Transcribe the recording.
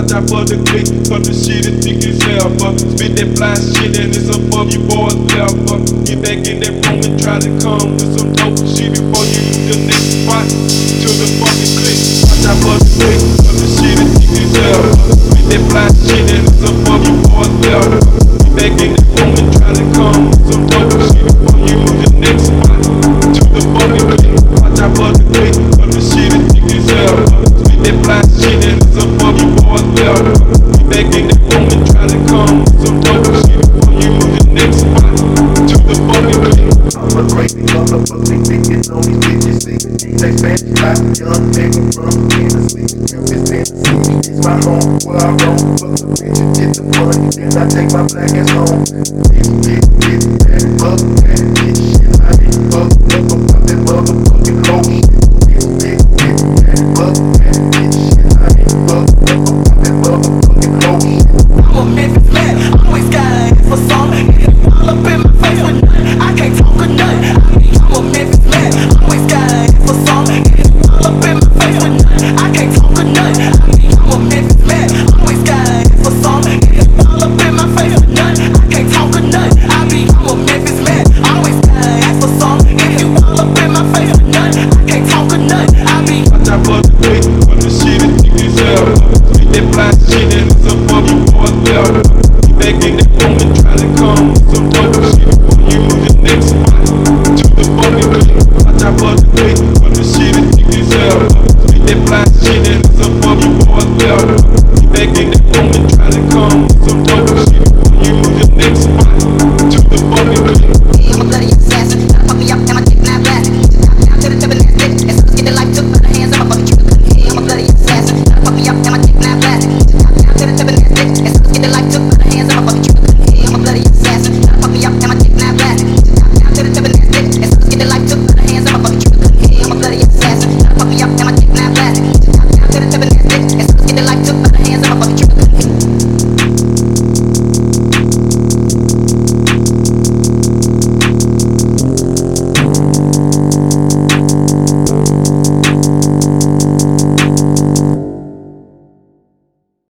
Watch out for the click, cause the shit is thick as hell, spit that fly shit and it's above you boys left, get back in that room and try to come with some dope shit before you do the next spot to the fucking click. Watch out for the click, cause the shit is thick as hell, spit that fly shit and it's above you boys left, get back in that room and try to come with some dope shit before you do the next spot to the fucking click. Watch out for the click, cause the shit is thick as hell, spit that fly shit and it's above you boys left, get back in that room and try to come with some dope shit before you do the next spot to the fucking click. I'm a crazy motherfucker, thinking on these bitches, see. They Spanish, like young nigga from Tennessee. Memphis, Tennessee, it's my home where I roam. Fuck the bitches, get the money, then I take my black ass home. Get that fuck that bitch shit. I ain't fucked up about that motherfucking hoe shit. Get that fuck that bitch shit. I ain't fucked up about that motherfucking hoe shit. I'm a Memphis man, always got an ass for something. All up in my face with nothing, I can't talk or nothing. I'm a Memphis man, always got an ass for something. All up in my face with nothing, I can't talk or nothing. I'm a Memphis man, always got an ass for something. All up in my face with nothing, I can't talk or nothing. I'm a Memphis man, always got an ass for something. If you all up in my face with nothing, I can't talk or nothing. Watch out for the click, cause the shit is thick as hell, spit that fly shit and it's above you boys left, get back in that room and try to come with some dope